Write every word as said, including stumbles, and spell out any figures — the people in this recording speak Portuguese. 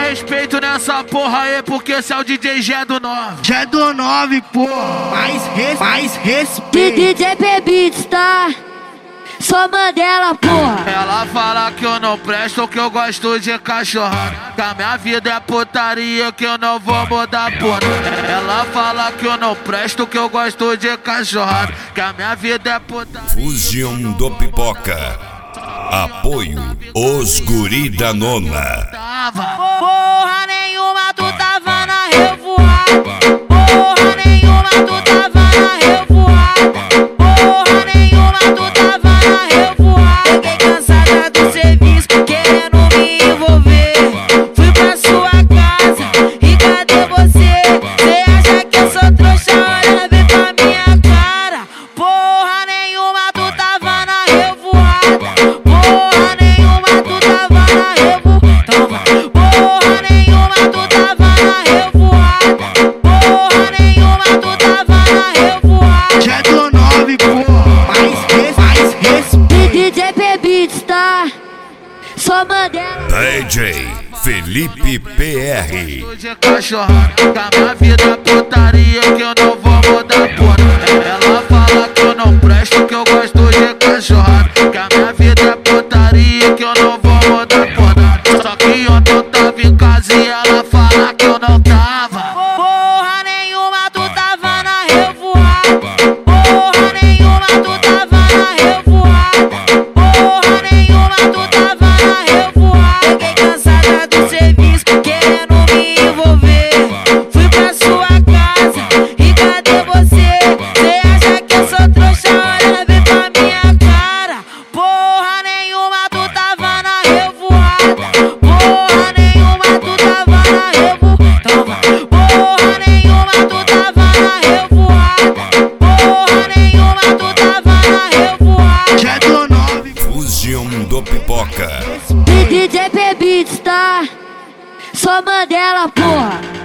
respeito nessa porra aí, porque esse é o D J G do nove. Já do nove, pô. Mais, res, mais respeito. D J P Beats, tá? Só Mandela, porra. Ela fala que eu não presto, que eu gosto de cachorrada, que a minha vida é putaria, que eu não vou mudar porra. Ela fala que eu não presto, que eu gosto de cachorrada, que a minha vida é putaria. Fusion do Pipoca. Apoio Os Guri da Nona. Porra nenhuma, tu tava na revoada. Porra nenhuma, tu tava na revoada. Porra nenhuma, tu tava na revoada. Fiquei cansada do serviço, querendo me envolver. Fui pra sua casa, e cadê você? Cê acha que eu sou trouxa? Olha bem pra minha cara. Porra nenhuma, tu tava na revoada. Porra nenhuma, tu tava na revoada. Porra nenhuma, tu tava na revoada. Porra nenhuma, tu tava na revoada. Já do nove, pô. Mais, res, mais respeito. D J P Beats, tá? Só Mandela. D J Felipe P R. De cachorrada, que a minha vida é putaria, que eu não vou mudar porra. Ela fala que eu não presto, que eu gosto de cachorrada, que a minha vida é putaria, que eu não vou mudar porra. Só que ontem eu tava em casa e ela fala que eu não tava. Porra nenhuma, tu tava na revoada. Porra nenhuma, tu tava na revoada. Porra nenhuma, tu tava na revoada. Fiquei cansada do serviço, querendo me envolver. Fui pra sua casa, e cadê você? Cê acha que eu sou trouxa? Olha bem pra minha cara. Porra nenhuma, tu tava na revoada. Porra nenhuma, tu tava na revoada. Porra nenhuma, tu tava na revoada. Porra nenhuma, tu tava na revoada. Já do nove. Fusion do Pipoca. D J P Beats, tá? Só Mandela, porra.